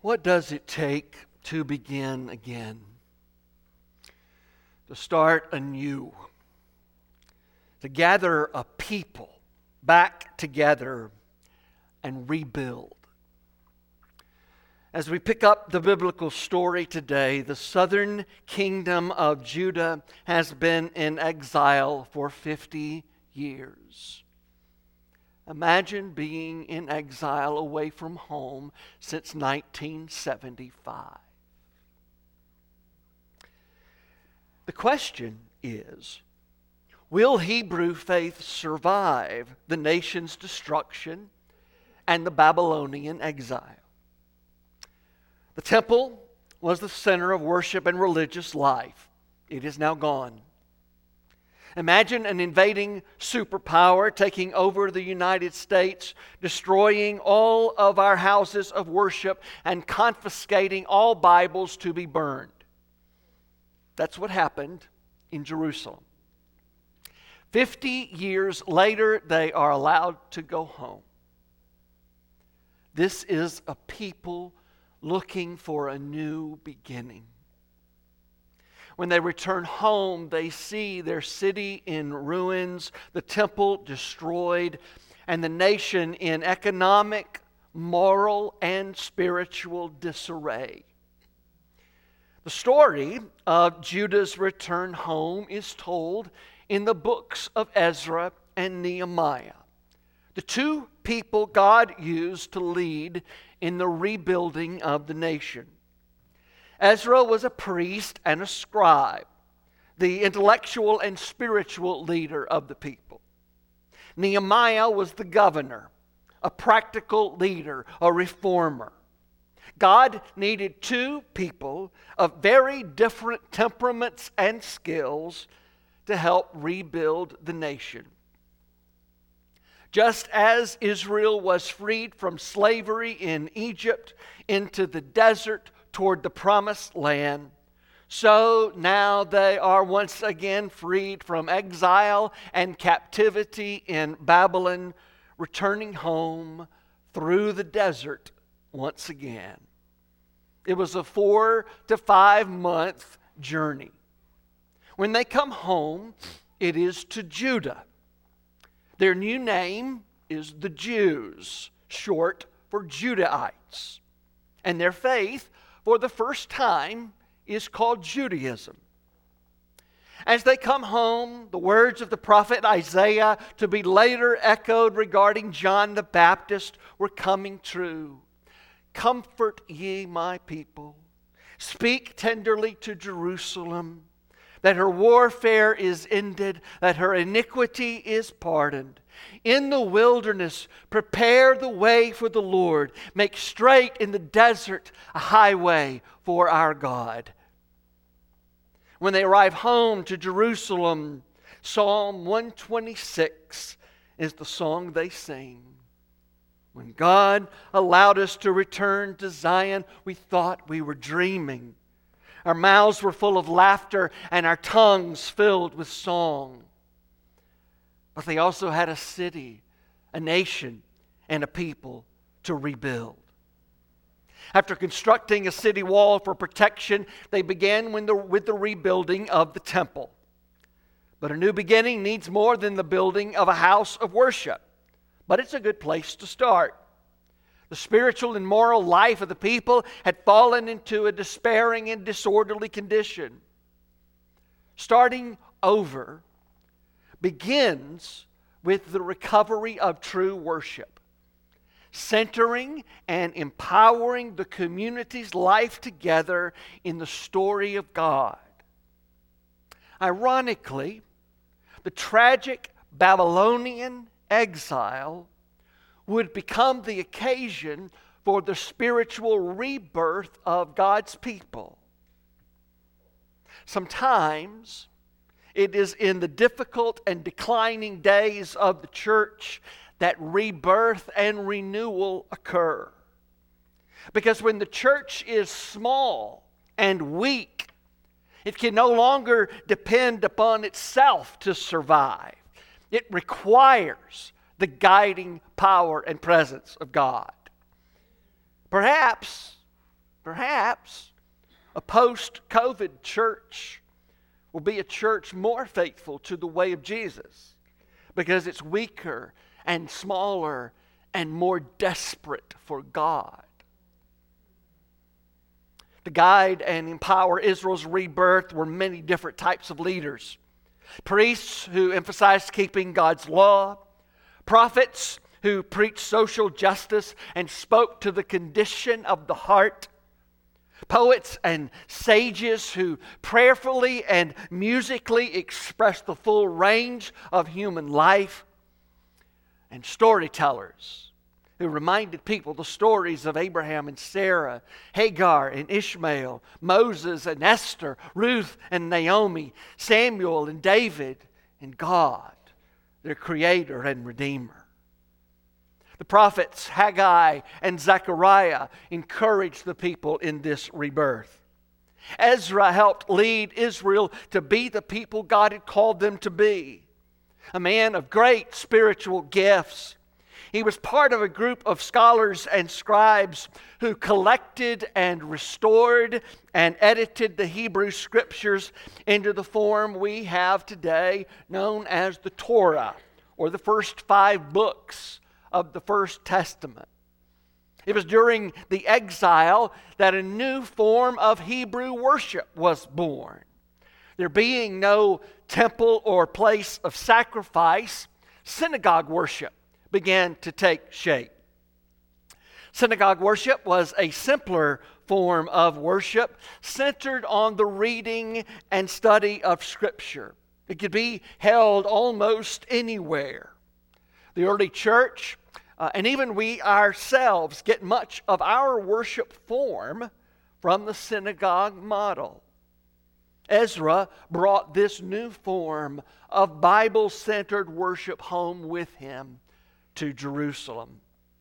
What does it take to begin again? To start anew. To gather a people back together and rebuild. As we pick up the biblical story today, the southern kingdom of Judah has been in exile for 50 years. Imagine being in exile away from home since 1975. The question is, will Hebrew faith survive the nation's destruction and the Babylonian exile? The temple was the center of worship and religious life. It is now gone. Imagine an invading superpower taking over the United States, destroying all of our houses of worship and confiscating all Bibles to be burned. That's what happened in Jerusalem. 50 years later, they are allowed to go home. This is a people looking for a new beginning. When they return home, they see their city in ruins, the temple destroyed, and the nation in economic, moral, and spiritual disarray. The story of Judah's return home is told in the books of Ezra and Nehemiah, the two people God used to lead in the rebuilding of the nation. Ezra was a priest and a scribe, the intellectual and spiritual leader of the people. Nehemiah was the governor, a practical leader, a reformer. God needed two people of very different temperaments and skills to help rebuild the nation. Just as Israel was freed from slavery in Egypt into the desert toward the promised land, so now they are once again freed from exile and captivity in Babylon, returning home through the desert once again. It was a 4 to 5 month journey. When they come home, it is to Judah. Their new name is the Jews, short for Judahites. And their faith, for the first time, is called Judaism. As they come home, the words of the prophet Isaiah, to be later echoed regarding John the Baptist, were coming true. Comfort ye my people. Speak tenderly to Jerusalem, that her warfare is ended, that her iniquity is pardoned. In the wilderness, prepare the way for the Lord. Make straight in the desert a highway for our God. When they arrive home to Jerusalem, Psalm 126 is the song they sing. When God allowed us to return to Zion, we thought we were dreaming. Our mouths were full of laughter and our tongues filled with song. But they also had a city, a nation, and a people to rebuild. After constructing a city wall for protection, they began with the rebuilding of the temple. But a new beginning needs more than the building of a house of worship. But it's a good place to start. The spiritual and moral life of the people had fallen into a despairing and disorderly condition. Starting over begins with the recovery of true worship, centering and empowering the community's life together in the story of God. Ironically, the tragic Babylonian exile would become the occasion for the spiritual rebirth of God's people. Sometimes it is in the difficult and declining days of the church that rebirth and renewal occur. Because when the church is small and weak, it can no longer depend upon itself to survive. It requires the guiding power and presence of God. Perhaps perhaps a post-COVID church will be a church more faithful to the way of Jesus because it's weaker and smaller and more desperate for God. To guide and empower Israel's rebirth were many different types of leaders. Priests who emphasized keeping God's law, prophets who preached social justice and spoke to the condition of the heart, poets and sages who prayerfully and musically expressed the full range of human life, and storytellers who reminded people the stories of Abraham and Sarah, Hagar and Ishmael, Moses and Esther, Ruth and Naomi, Samuel and David, and God, their Creator and Redeemer. The prophets Haggai and Zechariah encouraged the people in this rebirth. Ezra helped lead Israel to be the people God had called them to be, a man of great spiritual gifts. He was part of a group of scholars and scribes who collected and restored and edited the Hebrew Scriptures into the form we have today, known as the Torah, or the first 5 books of the First Testament. It was during the exile that a new form of Hebrew worship was born. There being no temple or place of sacrifice, synagogue worship began to take shape. Synagogue worship was a simpler form of worship centered on the reading and study of Scripture. It could be held almost anywhere. The early church, and even we ourselves, get much of our worship form from the synagogue model. Ezra brought this new form of Bible-centered worship home with him to Jerusalem.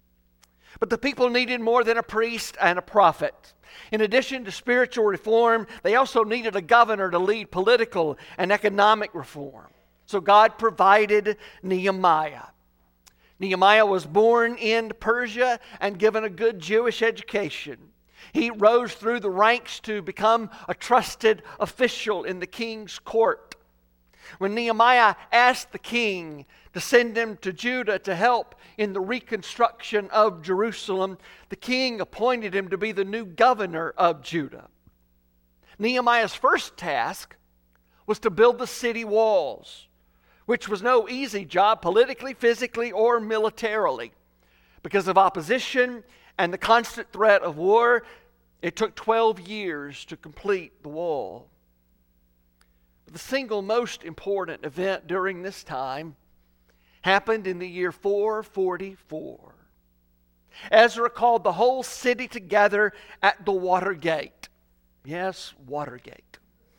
But the people needed more than a priest and a prophet. In addition to spiritual reform, they also needed a governor to lead political and economic reform. So God provided Nehemiah. Nehemiah was born in Persia and given a good Jewish education. He rose through the ranks to become a trusted official in the king's court. When Nehemiah asked the king to send him to Judah to help in the reconstruction of Jerusalem, the king appointed him to be the new governor of Judah. Nehemiah's first task was to build the city walls, which was no easy job politically, physically, or militarily. Because of opposition and the constant threat of war, it took 12 years to complete the wall. The single most important event during this time happened in the year 444. Ezra called the whole city together at the Watergate. Yes, Watergate.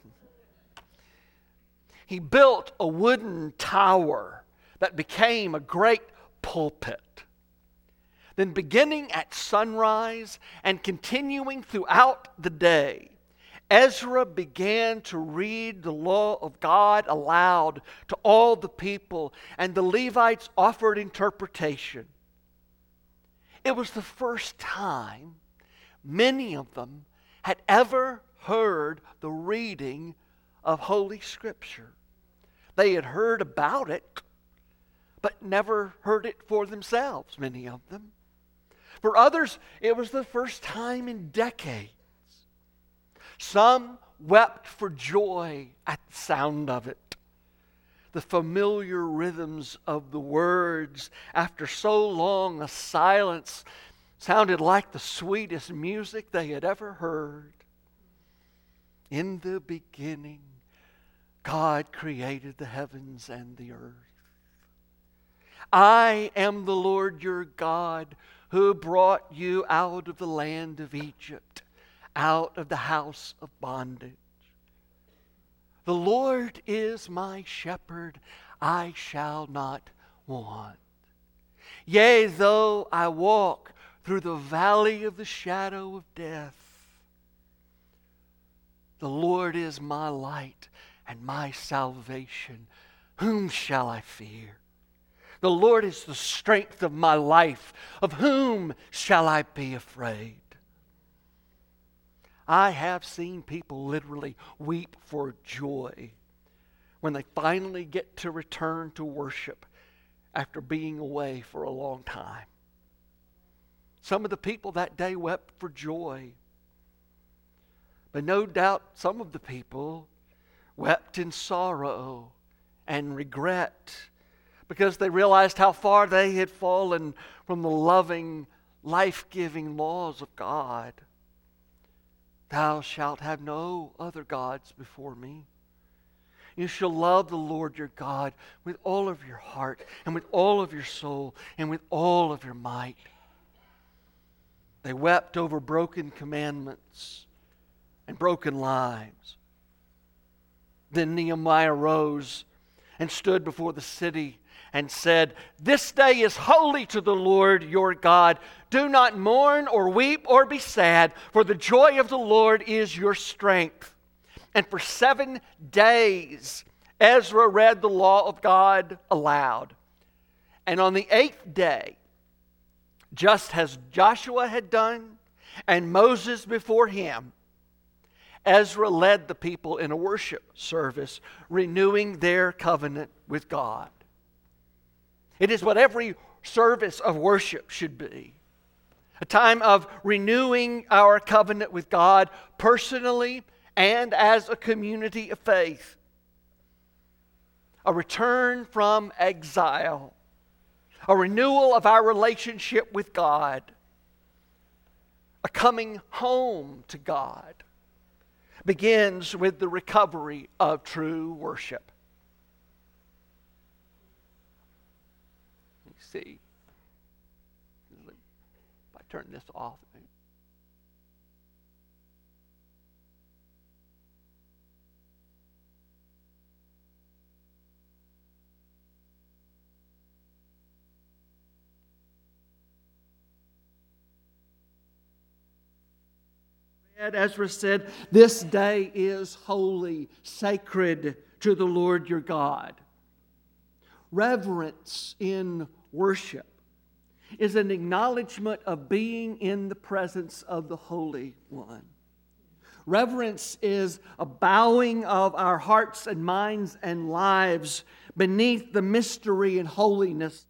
He built a wooden tower that became a great pulpit. Then beginning at sunrise and continuing throughout the day, Ezra began to read the law of God aloud to all the people, and the Levites offered interpretation. It was the first time many of them had ever heard the reading of Holy Scripture. They had heard about it, but never heard it for themselves, many of them. For others, it was the first time in decades. Some wept for joy at the sound of it. The familiar rhythms of the words, after so long a silence, sounded like the sweetest music they had ever heard. In the beginning, God created the heavens and the earth. I am the Lord your God, who brought you out of the land of Egypt, out of the house of bondage. The Lord is my shepherd, I shall not want. Yea, though I walk through the valley of the shadow of death, the Lord is my light and my salvation. Whom shall I fear? The Lord is the strength of my life. Of whom shall I be afraid? I have seen people literally weep for joy when they finally get to return to worship after being away for a long time. Some of the people that day wept for joy. But no doubt some of the people wept in sorrow and regret because they realized how far they had fallen from the loving, life-giving laws of God. Thou shalt have no other gods before me. You shall love the Lord your God with all of your heart and with all of your soul and with all of your might. They wept over broken commandments and broken lives. Then Nehemiah rose and stood before the city and said, "This day is holy to the Lord your God. Do not mourn or weep or be sad, for the joy of the Lord is your strength." And for 7 days Ezra read the law of God aloud. And on the 8th day, just as Joshua had done and Moses before him, Ezra led the people in a worship service, renewing their covenant with God. It is what every service of worship should be. A time of renewing our covenant with God personally and as a community of faith. A return from exile. A renewal of our relationship with God. A coming home to God begins with the recovery of true worship. You see, if I turn this off. Ezra said, "This day is holy, sacred to the Lord your God." Reverence in worship is an acknowledgement of being in the presence of the Holy One. Reverence is a bowing of our hearts and minds and lives beneath the mystery and holiness.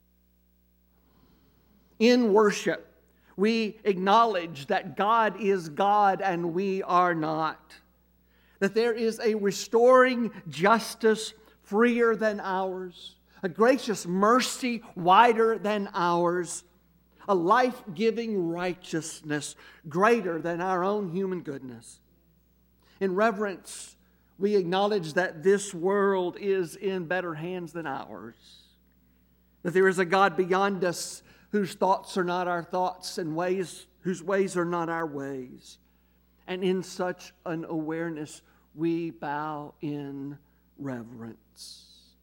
In worship, we acknowledge that God is God and we are not. That there is a restoring justice freer than ours, a gracious mercy wider than ours, a life-giving righteousness greater than our own human goodness. In reverence, we acknowledge that this world is in better hands than ours. That there is a God beyond us whose thoughts are not our thoughts and whose ways are not our ways. And in such an awareness, we bow in reverence.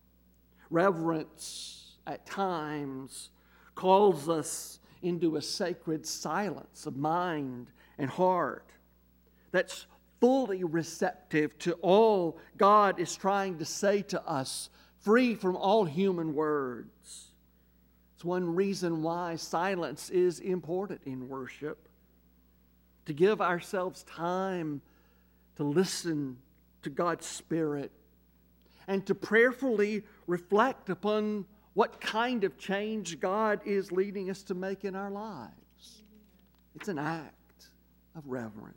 Reverence, at times, calls us into a sacred silence of mind and heart that's fully receptive to all God is trying to say to us, free from all human words. It's one reason why silence is important in worship. To give ourselves time to listen to God's Spirit and to prayerfully reflect upon what kind of change God is leading us to make in our lives. It's an act of reverence.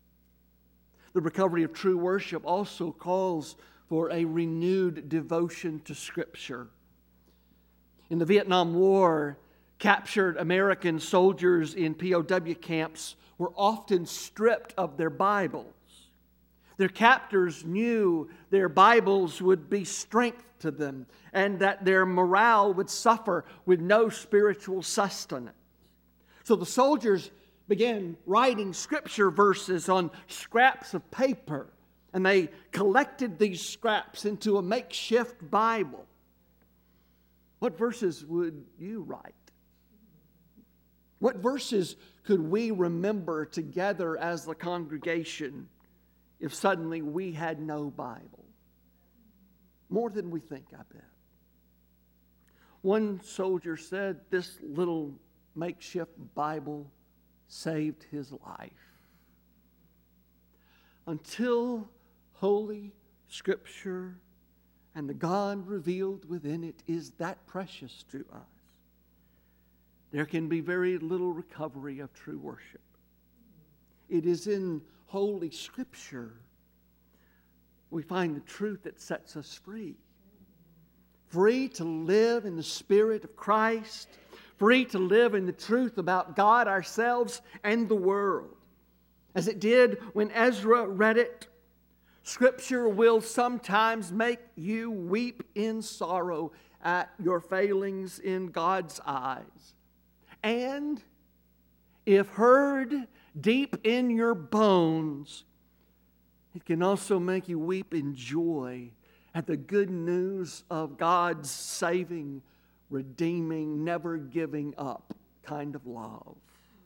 The recovery of true worship also calls for a renewed devotion to Scripture. In the Vietnam War, captured American soldiers in POW camps were often stripped of their Bibles. Their captors knew their Bibles would be strength to them and that their morale would suffer with no spiritual sustenance. So the soldiers began writing Scripture verses on scraps of paper, and they collected these scraps into a makeshift Bible. What verses would you write? What verses could we remember together as the congregation if suddenly we had no Bible? More than we think, I bet. One soldier said this little makeshift Bible saved his life. until Holy Scripture and the God revealed within it is that precious to us, there can be very little recovery of true worship. It is in Holy Scripture we find the truth that sets us free. Free to live in the Spirit of Christ, free to live in the truth about God, ourselves, and the world. As it did when Ezra read it, Scripture will sometimes make you weep in sorrow at your failings in God's eyes. And if heard deep in your bones, it can also make you weep in joy at the good news of God's saving, redeeming, never giving up kind of love.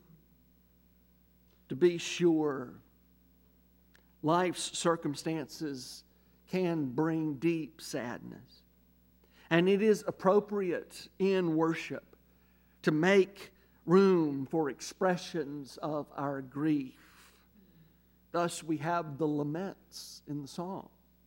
To be sure, life's circumstances can bring deep sadness. And it is appropriate in worship to make room for expressions of our grief. Thus we have the laments in the song.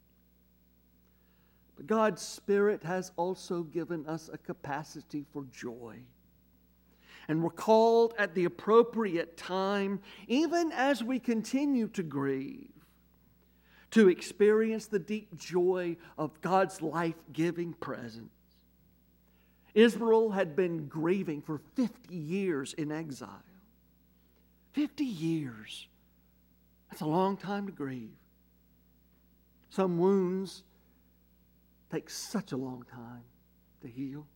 But God's Spirit has also given us a capacity for joy. And we're called at the appropriate time, even as we continue to grieve, to experience the deep joy of God's life-giving presence. Israel had been grieving for 50 years in exile. 50 years. That's a long time to grieve. Some wounds take such a long time to heal.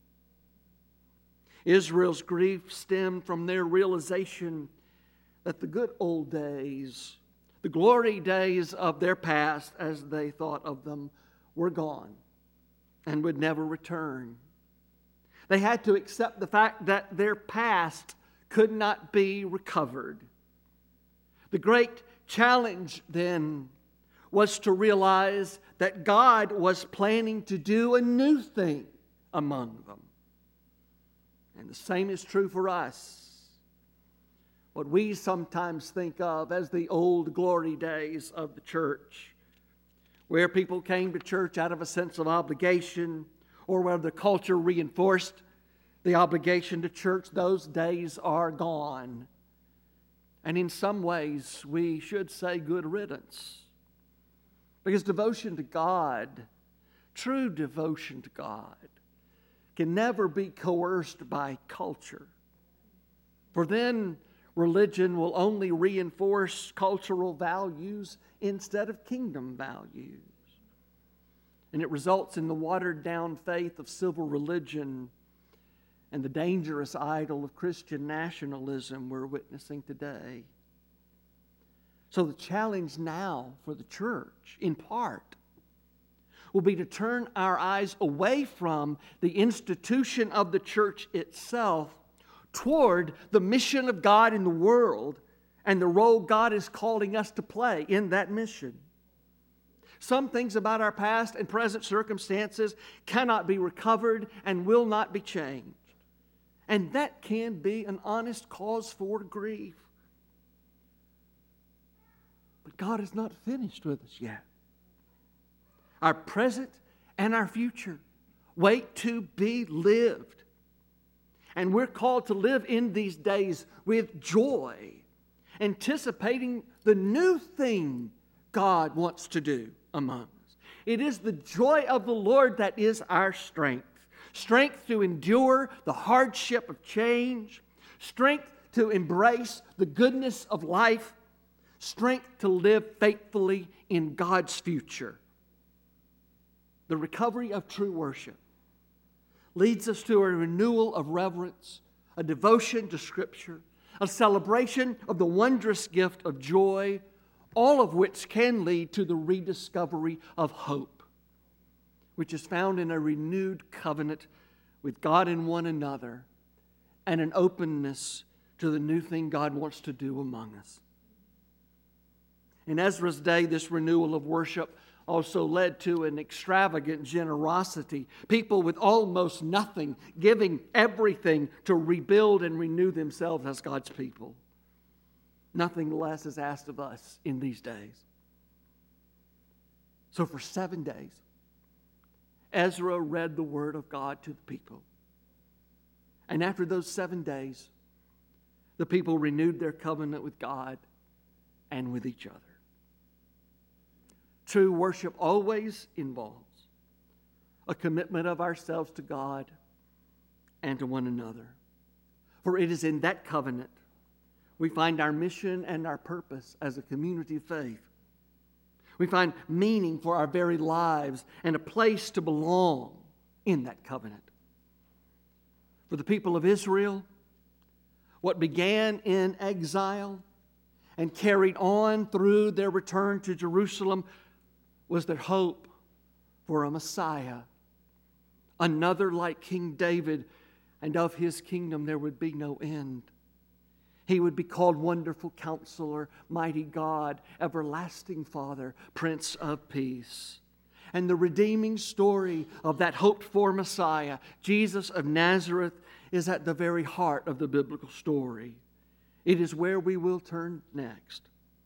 Israel's grief stemmed from their realization that the good old days, the glory days of their past, as they thought of them, were gone and would never return. They had to accept the fact that their past could not be recovered. The great challenge then was to realize that God was planning to do a new thing among them. And the same is true for us. What we sometimes think of as the old glory days of the church, where people came to church out of a sense of obligation, or where the culture reinforced the obligation to church, those days are gone. And in some ways, we should say good riddance. Because devotion to God, true devotion to God, can never be coerced by culture. For then religion will only reinforce cultural values instead of kingdom values. And it results in the watered-down faith of civil religion and the dangerous idol of Christian nationalism we're witnessing today. So the challenge now for the church, in part, will be to turn our eyes away from the institution of the church itself toward the mission of God in the world and the role God is calling us to play in that mission. Some things about our past and present circumstances cannot be recovered and will not be changed. And that can be an honest cause for grief. But God is not finished with us yet. Our present and our future wait to be lived. And we're called to live in these days with joy, anticipating the new thing God wants to do among us. It is the joy of the Lord that is our strength. Strength to endure the hardship of change. Strength to embrace the goodness of life. Strength to live faithfully in God's future. The recovery of true worship leads us to a renewal of reverence, a devotion to Scripture, a celebration of the wondrous gift of joy, all of which can lead to the rediscovery of hope, which is found in a renewed covenant with God and one another, and an openness to the new thing God wants to do among us. In Ezra's day, this renewal of worship also led to an extravagant generosity. People with almost nothing giving everything to rebuild and renew themselves as God's people. Nothing less is asked of us in these days. So for 7 days, Ezra read the word of God to the people. And after those 7 days, the people renewed their covenant with God and with each other. True worship always involves a commitment of ourselves to God and to one another. For it is in that covenant we find our mission and our purpose as a community of faith. We find meaning for our very lives and a place to belong in that covenant. For the people of Israel, what began in exile and carried on through their return to Jerusalem was their hope for a Messiah, another like King David, and of his kingdom there would be no end. He would be called Wonderful Counselor, Mighty God, Everlasting Father, Prince of Peace. And the redeeming story of that hoped-for Messiah, Jesus of Nazareth, is at the very heart of the biblical story. It is where we will turn next.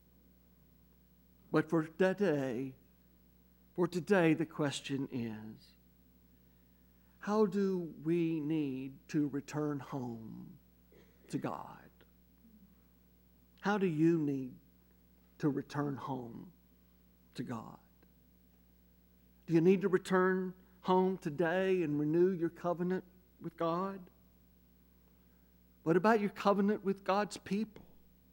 But for today, the question is, how do we need to return home to God? How do you need to return home to God? Do you need to return home today and renew your covenant with God? What about your covenant with God's people?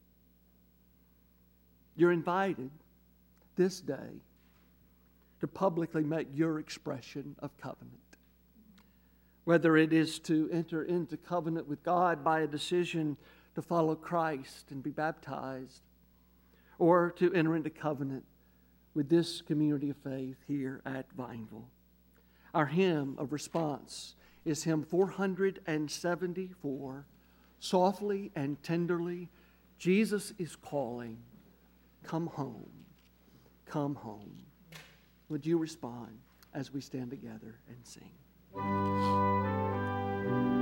You're invited this day to publicly make your expression of covenant. Whether it is to enter into covenant with God by a decision to follow Christ and be baptized, or to enter into covenant with this community of faith here at Vineville. Our hymn of response is hymn 474, Softly and Tenderly, Jesus is Calling, Come Home, Come Home. Would you respond as we stand together and sing?